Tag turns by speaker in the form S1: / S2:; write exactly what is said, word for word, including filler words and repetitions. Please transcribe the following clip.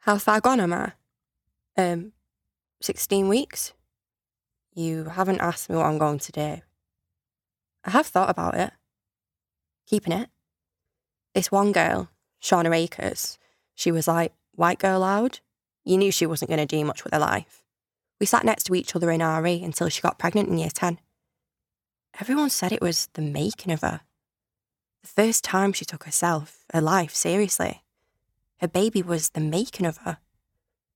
S1: How far gone am I? Um, sixteen weeks? You haven't asked me what I'm going to do. I have thought about it. Keeping it. This one girl, Shauna Akers, she was like, white girl loud. You knew she wasn't going to do much with her life. We sat next to each other in R E until she got pregnant in year ten. Everyone said it was the making of her. The first time she took herself, her life, seriously. Her baby was the making of her.